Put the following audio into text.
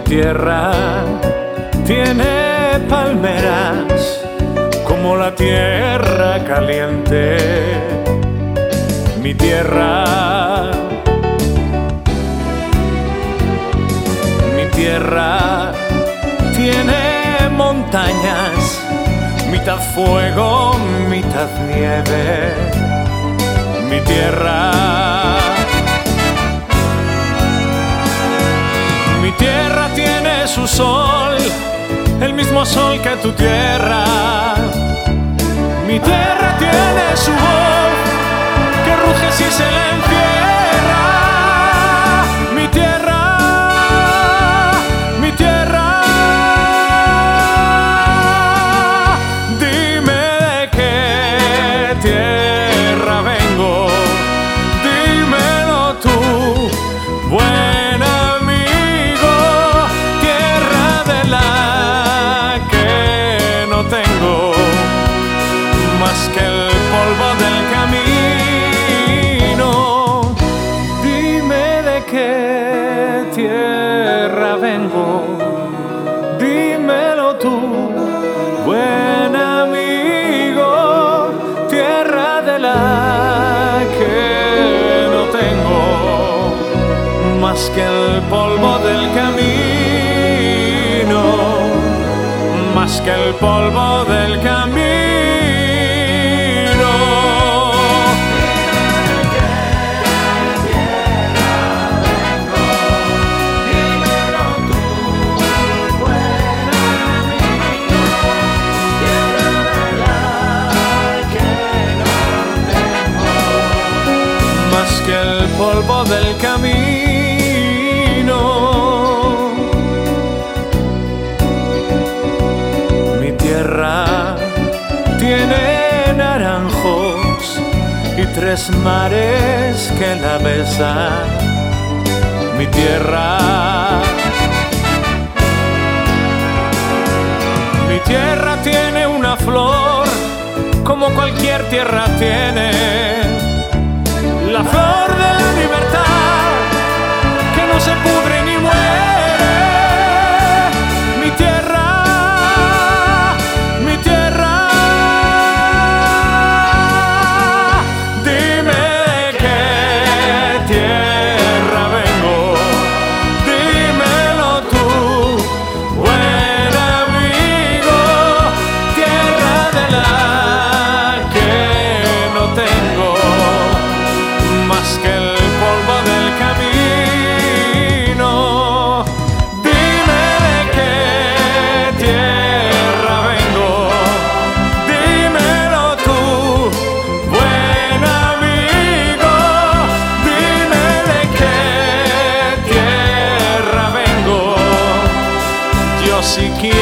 tierra tiene palmeras como la tierra caliente. Mi tierra tiene montañas, mitad fuego, mitad nieve. Mi tierra tiene su sol, el mismo sol que tu tierra. Mi tierra tiene su voz, que ruge si se le encierra. Mi tierra, dime de qué tierra vengo, dímelo tú, buen amigo, tierra de la que no tengo más que el polvo del camino. Dime de qué tierra vengo, dímelo tú, buen amigo, tierra de la que no tengo más que el polvo del camino, más que el polvo del camino. Más que el polvo del camino. Mi tierra tiene naranjos y 3 mares que la besan. Mi tierra tiene una flor como cualquier tierra tiene, la flor de la libertad que no se pudre ni muere. Mi tierra, dime de qué tierra vengo, dímelo tú, buen amigo, tierra de la que no tengo más que el polvo del camino. Dime de qué tierra vengo, dímelo tú, buen amigo, dime de qué tierra vengo. Yo sí quiero